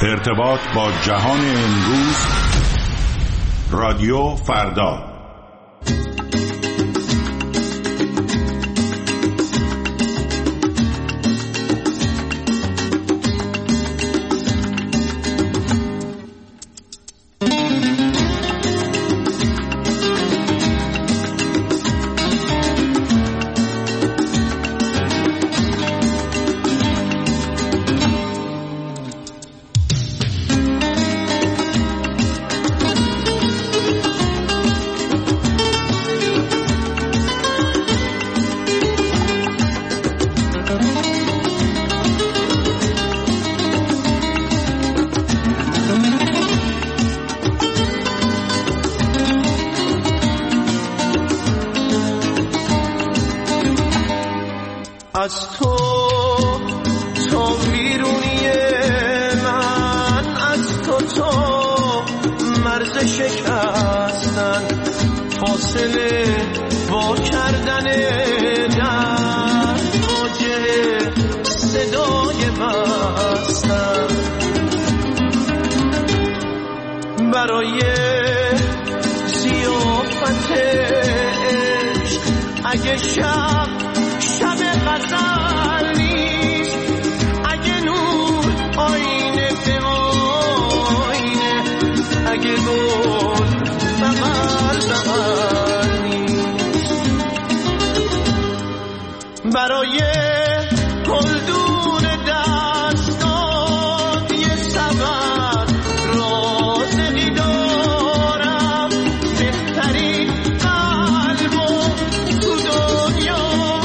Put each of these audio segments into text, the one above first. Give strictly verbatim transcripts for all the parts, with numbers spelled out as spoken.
ارتباط با جهان امروز، رادیو فردا. از تو تا ویرونی من، از تو تا مرز شکستن، فاصله با کردن در واجه صدای بستن. برای ضیافت عشق اگه شب شب غزل نیست، اگه نور آینه به آینه، اگه گل بغل بغل نیست. برای گلدون دستات یه سبب رازقی دارم، بهترین قلب و تو دنیا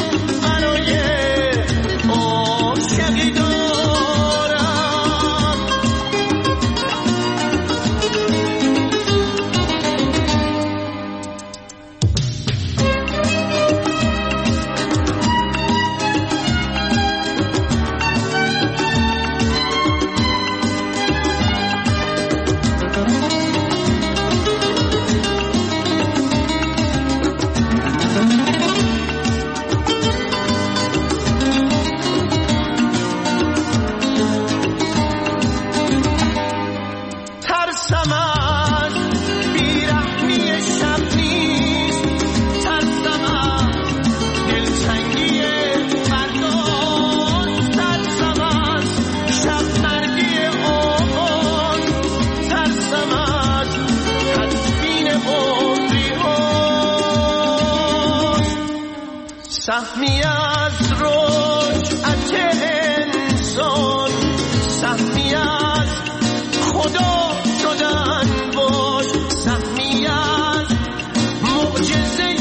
سهمی از رجعت انسان، سهمی از خدا شدن باش، سهمی از معجزه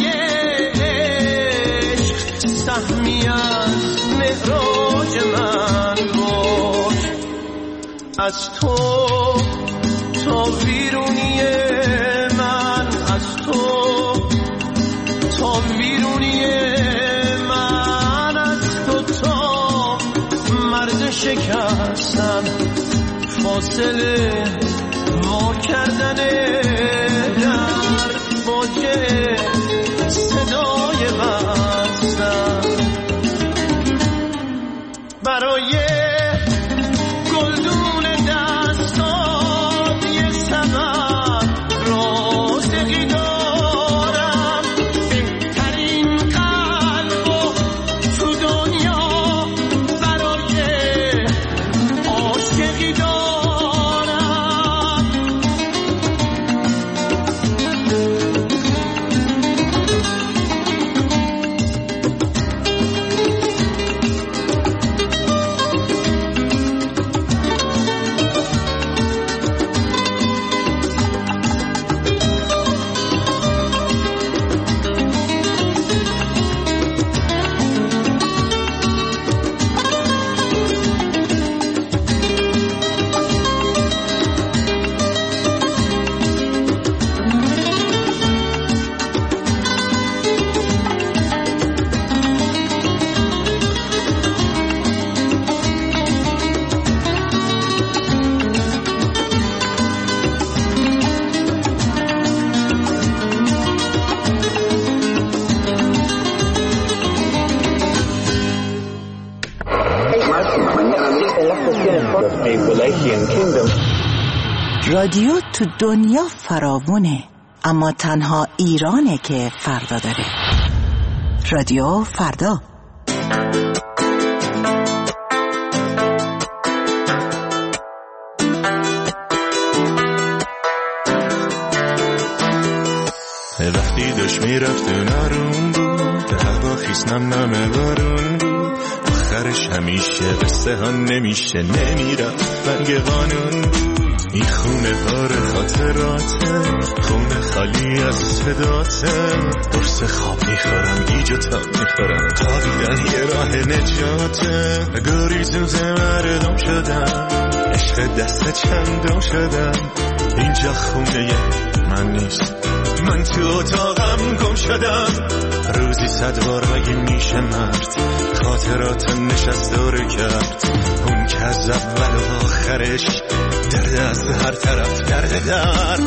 عشق، سهمی از معراج من باش. از تو تا ویرونی من، از تو تا ویرونی شکستن، فاصله وا کردن در واجه صدای بستن. برای گلدون دستات یه سبب رازقی دارم، بهترین قلب و تو دنیا برای عاشقی دارم. رادیو تو دنیا فراوونه، اما تنها ایرانه که فردا داره. رادیو فردا. وقتی داشت میرفت و نارون بود، هوا خیس نم نم بارون بود، آخرش همیشه قصه ها نمیشه نمیرفت برگ قانون بود. این خونه بار خاطراته، خونه خالی از صداته، درس خواب میخورم گیج و تاب میخورم، خوابیدن یه راه نجاته. گریزوز مردم شدم، عشق دست چندم شدم، اینجا خونه من نیست، من تو اتاقم گم شدم. روزی صد بار مگه میشه مرد خاطرات نشست داره کرد، اون که از اول و آخرش درد از هر طرف درد درد.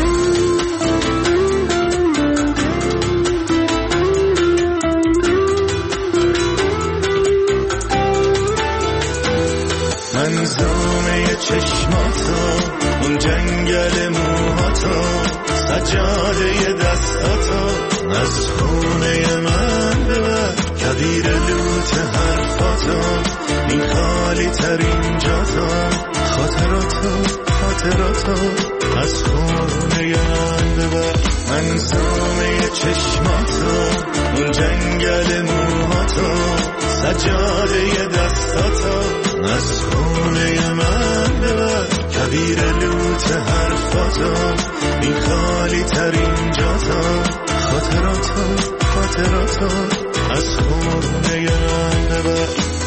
منظومه چشماتو، اون جنگل موهاتو، سجاده دستاتو، از خونه من ببر کبیر لوت حرفاتو، این خالی ترین جاتو، خاطراتو خاطراتو، از خونه من ببر. منظومه چشماتو، اون جنگل موهاتو، سجاده دستاتو، از خونه من ببر کبیر لوت حرفاتو، این خالی ترین جاتو، خاطراتو خاطراتو، از خونه من ببر.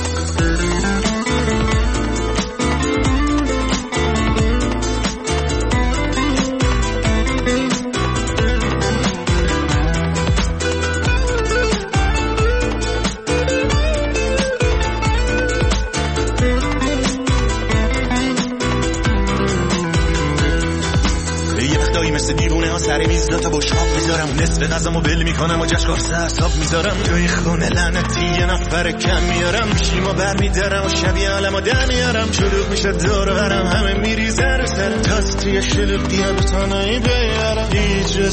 سر میز دو تا بشقاب میذارم، نصف غذامو بل میکنم و جشکار سرساب میذارم، توی خونه لعنتی یه نفر کم میارم، شیما بر میدارم و شبیه عالمو در میارم، شلوغ میشه دور و برم همه میریزه رو سرم، تاز توی شلوغ دیار بتانایی بیارم، ایجه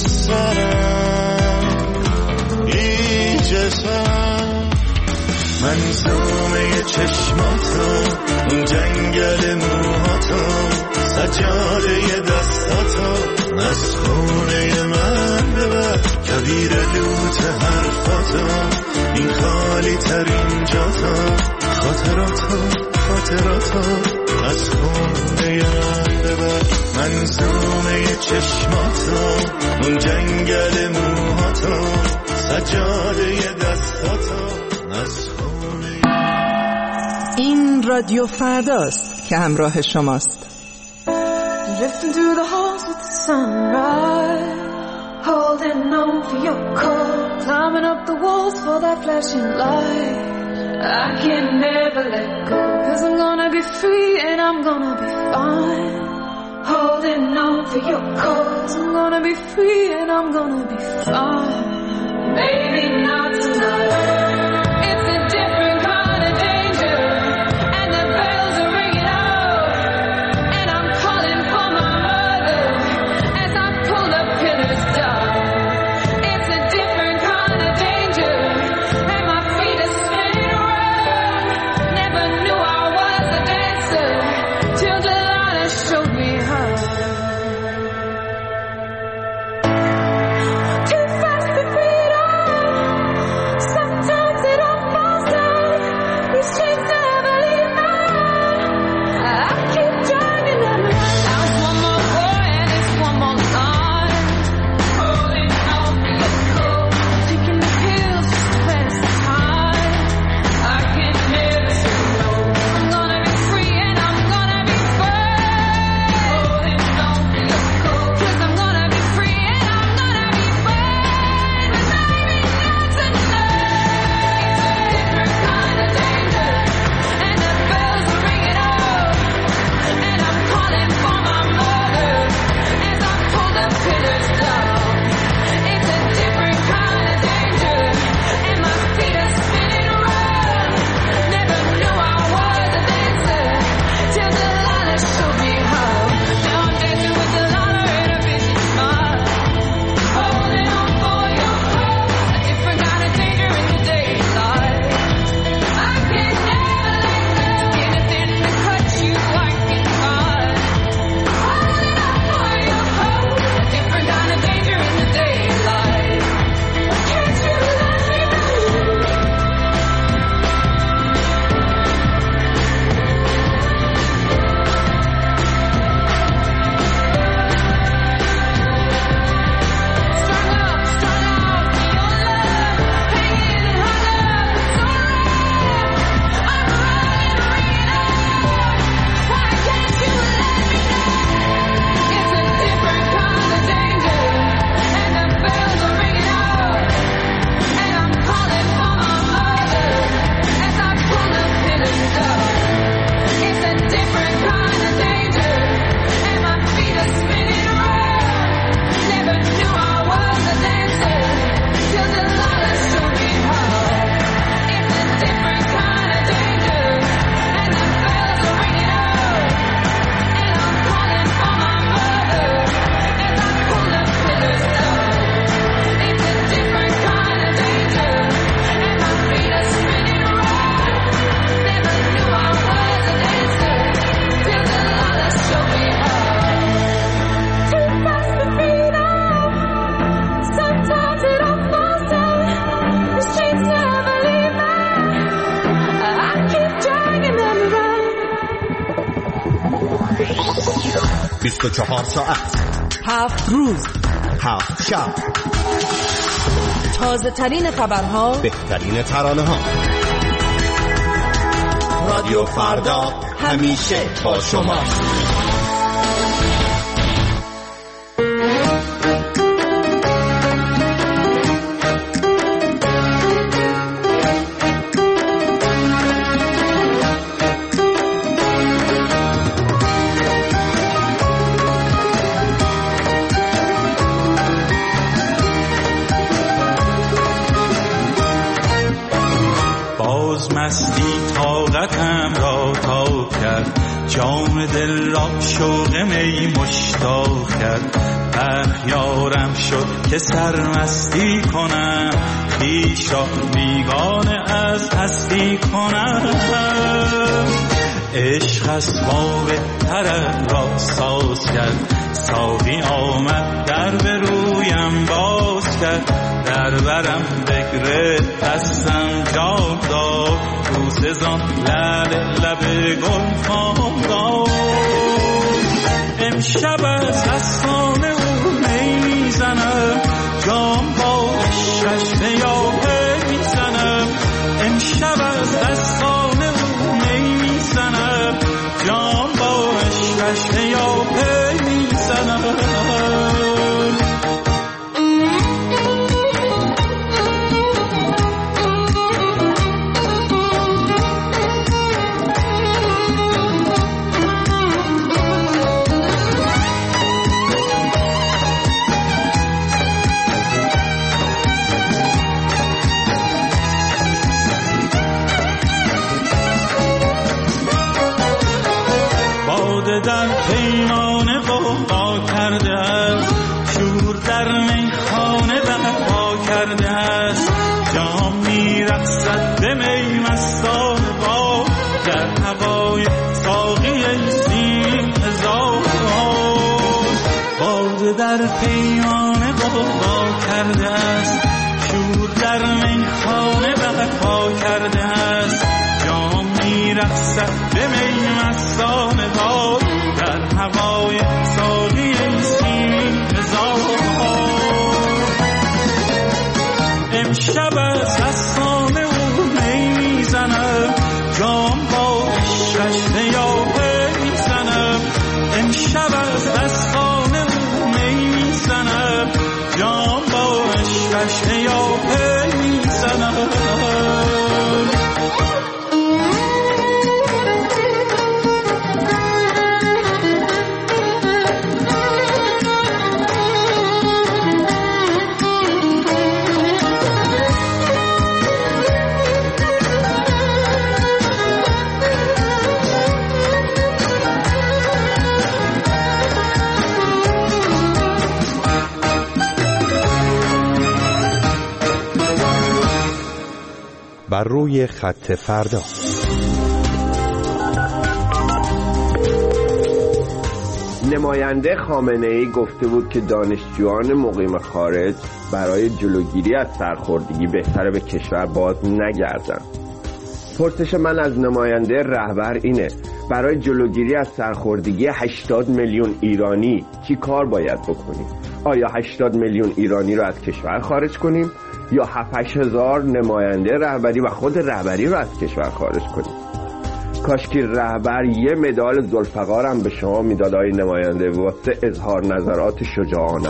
سرم ایجه سرم. منظومه چشماتو، اون جنگل موهاتو، سجاده دستاتو، از خونه من ببر کبیر لوت حرفاتو، این خالی ترین جاتو، خاطراتو خاطراتو، از خونه من ببر. منظومه چشماتو، اون جنگل موهاتو، سجاده دستاتو، از خونه. این رادیو فرداست که همراه شماست. Drifting through the halls with the sunrise, holding on for your call, climbing up the walls for that flashing light. I can never let go, 'cause I'm gonna be free and I'm gonna be fine. Holding on for your cause, I'm gonna be free and I'm gonna be fine. Maybe not tonight. Too fast to beat on. بیست و چهار ساعت، هفت روز، هفت شب، تازه ترین خبرها، بهترین ترانه ها. رادیو فردا همیشه با شما. مستی طاقتم را تا کرد، جام دل را شوق می مشتاق کرد. اخیارم شد که سرمستی کنم، خویش را بیگانه از هستی کنم. عشق اسباب طرب را ساز کرد، ساقی آمد در به رویم باز کرد. در برم بگرفت دستم جام داد، بوسه زان لعل لب گل فام داد. امشب از دستان او میزنم، جام با عشقش نیاپه میزنم. امشب از دستان او میزنم، جام با عشقش نیاپه میزنم. در پیمانه وفا کرده است، شور در میخانه برپا کرده است. جام میرقصد به می مستان با، در هوای ساقی سیم هزار. باده در پیمانه وفا کرده است، شور در میخانه برپا کرده است. جام میرقصد به می مستان با، در هوای ساقی سیم هزار. امشب از دستان او میزنم، جام با عشقش نیاپه میزنم. امشب از دستان او میزنم، جام با عشقش نیاپه میزنم. بر روی خط فردا. نماینده خامنه‌ای گفته بود که دانشجویان مقیم خارج برای جلوگیری از سرخوردگی بهتره به کشور باز نگردن. پرسش من از نماینده رهبر اینه: برای جلوگیری از سرخوردگی هشتاد میلیون ایرانی چی کار باید بکنیم؟ آیا هشتاد میلیون ایرانی رو از کشور خارج کنیم یا هفت هزار نماینده رهبری و خود رهبری رو از کشور خارج کنیم؟ کاش که رهبر یه مدال ذوالفقار هم به شما میداد آقای نماینده، واسه اظهار نظرات شجاعانه.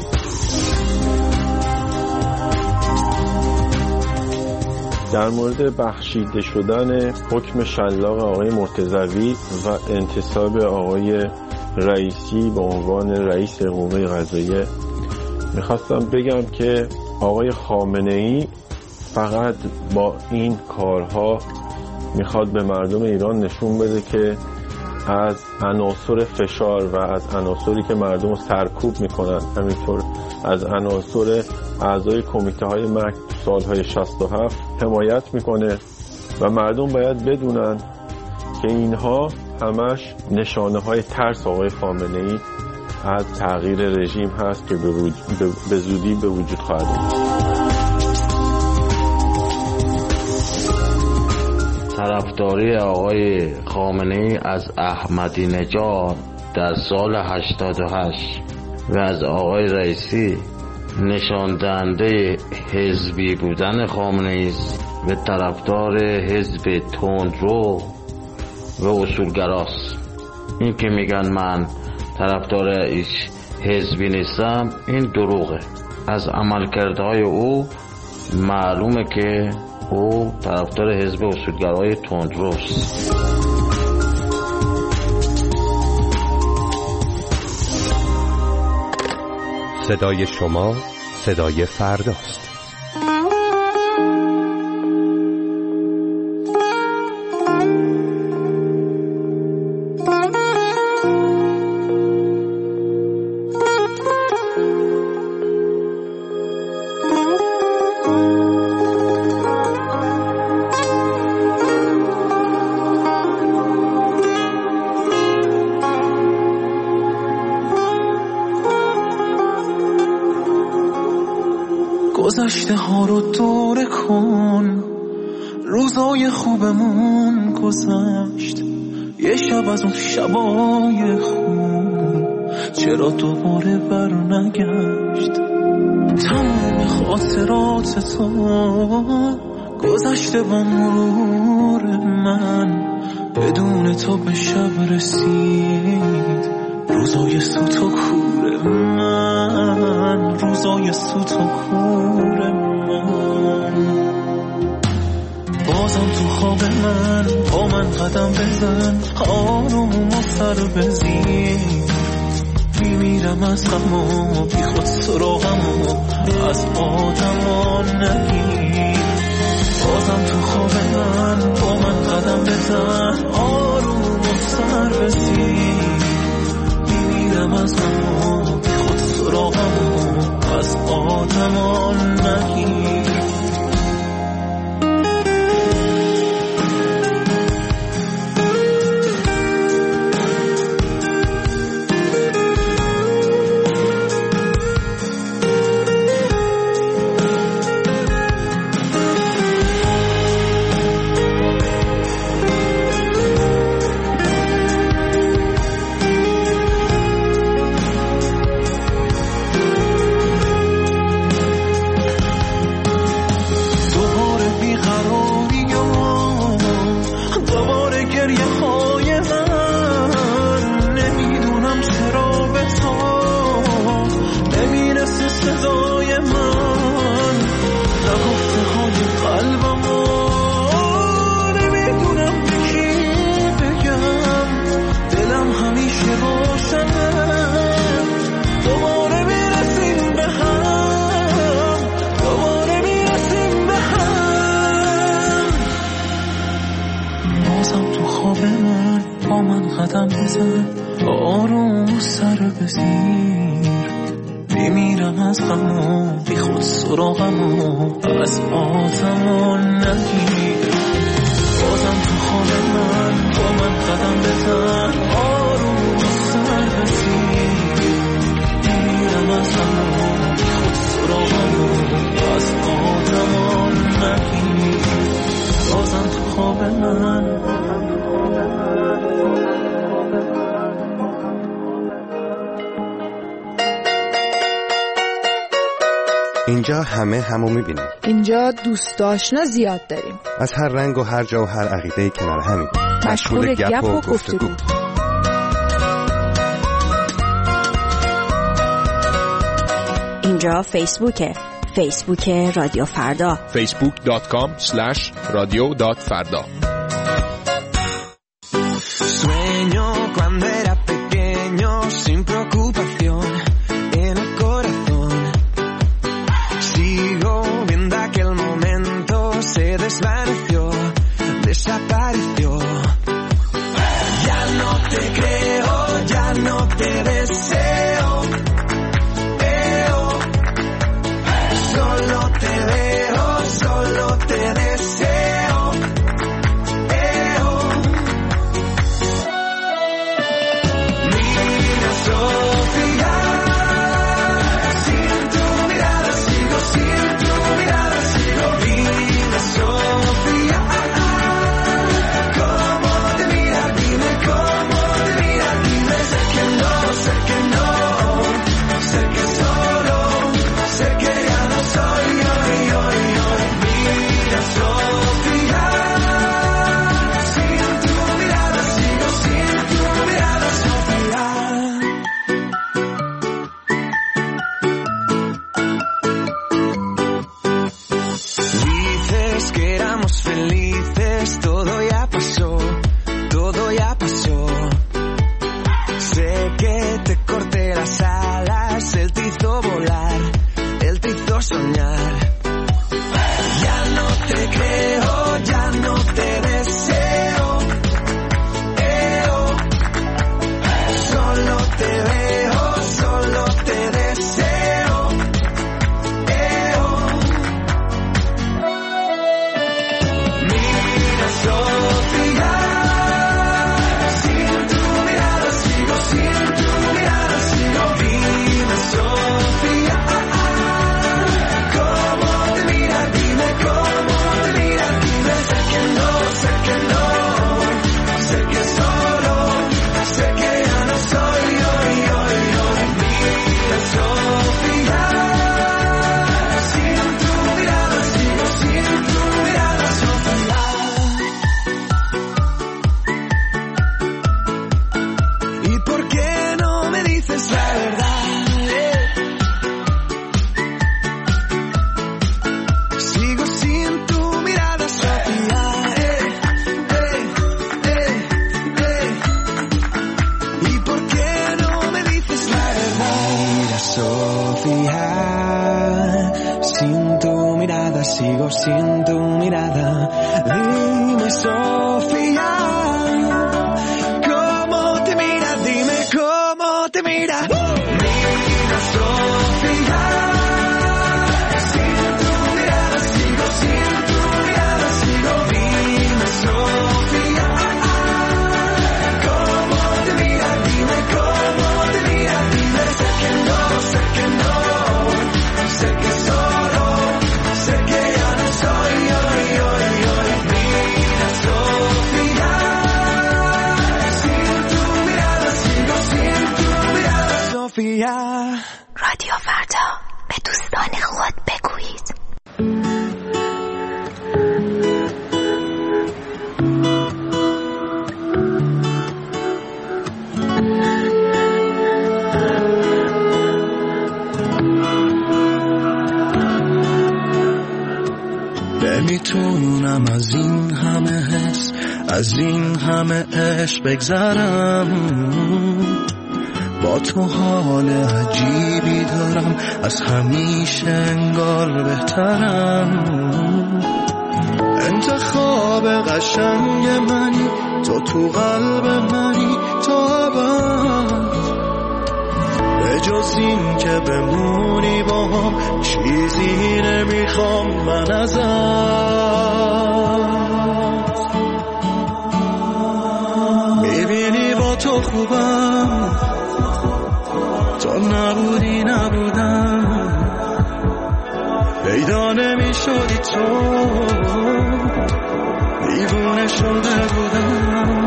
در مورد بخشیده شدن حکم شلاق آقای مرتضوی و انتصاب آقای رئیسی به عنوان رئیس قوه قضاییه میخواستم بگم که آقای خامنه‌ای فقط با این کارها میخواد به مردم ایران نشون بده که از عناصر فشار و از عناصری که مردم رو سرکوب میکنن، همینطور از عناصر اعضای کمیته های مرگ سالهای شصت و هفت حمایت میکنه و مردم باید بدونن که اینها همش نشانه های ترس آقای خامنه‌ای از تغییر رژیم هست که به زودی به وجود خواهد آمد. طرفداری آقای خامنه‌ای از احمدی نژاد در سال هشتاد و هشت و از آقای رئیسی نشان دهنده حزبی بودن خامنه‌ای است و طرفدار حزب تندرو و اصولگراست. این که میگن من طرفدار هیچ حزبی نیستم این دروغه. از عملکردهای او معلومه که او طرفدار حزب اصولگرای تندروست. صدای شما صدای فرداست. گذشته ها رو دوره کن، روزای خوبمون گذشت، یه شب از اون شبای خوب چرا دوباره بر نگشت. تمام خاطرات تو گذشته با مرور من، بدون تو به شب رسید روزای سوت و کور من، روزای سوت و کور من. بازم تو خواب من با من قدم بزن، آروم و سر بزیر، میمیرم از غم و بی خود سراغم و از آدم نگیر. بازم تو خواب من با من قدم بزن، آروم و سر بزیر، میمیرم از غم و بی خود سراغم و از آدم نگیر. آروم سر بزیر، بمیرم از غم و بی خود سراغم و از آدم نگیر. بازم تو خواب من با من قدم بزن، آروم سر بزیر، بمیرم از غم و بی خود سراغم و از آدم نگیر. بازم تو خواب من اینجا همه همو میبینیم. اینجا دوست آشنا زیاد داریم. از هر رنگ و هر جا و هر عقیده‌ای کنار همیم. مشغول گپ و گفتگو. اینجا فیسبوکه. فیسبوک رادیو فردا. فیسبوک دات کام اسلش رادیو دات فردا. Sueño cuando era pequeño sin preocupación en el corazón. Sigo viendo aquel momento, se desvaneció, desapareció. Ya no te creo, ya no te deseo. Veo, solo te veo, solo te deseo. sigo sin tu mirada. Dime, Sofía, ¿cómo te mira? Dime cómo te mira. Mira, Sofía, sin tu mirada sigo, sin tu mirada sigo. Dime, Sofía, ¿cómo te mira? Dime cómo te mira. Dime, sé que no, sé que no, sé que solo, sé que ya no soy hoy, hoy, hoy. Mira, Sofía, sin tu mirada sigo, sin tu mirada. Sofía. رادیو فردا، به دوستان خود بگویید. نمیتونم از این همه حس، از این همه عشق بگذرم. با تو حال عجیبی دارم، از همیشه انگار بهترم. انتخاب قشنگ منی، تو تو قلب منی تا ابد. به جز این که بمونی با هم چیزی نمیخوام من ازت. میبینی با تو خوبم، تو نبودی نبودم. پیدا نمی شدی تو، دیوونه شده بودم.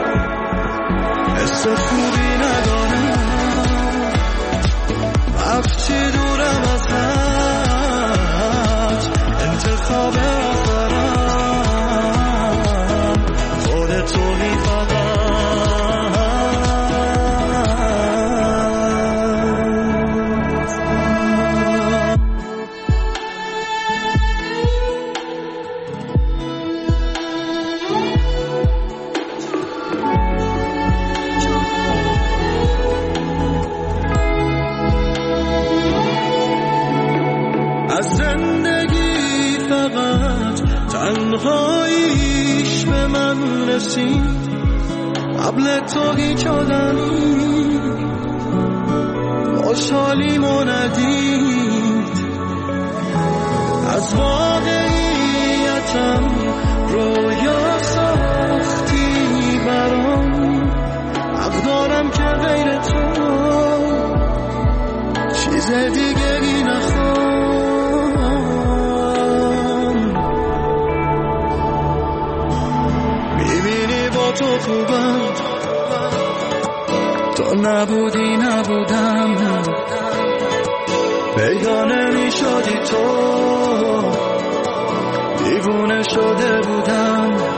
حس خوبی ندارم وقتی دورم از حد. انتخاب آخرم خودتونی فقط. از زندگی فقط تنهاییش به من رسید. قبل تو هیچ آدمی خوشحالیمو ندید. از واقعیتم رویا ساختی برام. حق دارم که غیر تو چیز دیگری نخوام. تو خوبم، تو نبودی نبودم. پیدا نمی شدی تو، دیوونه شده بودم.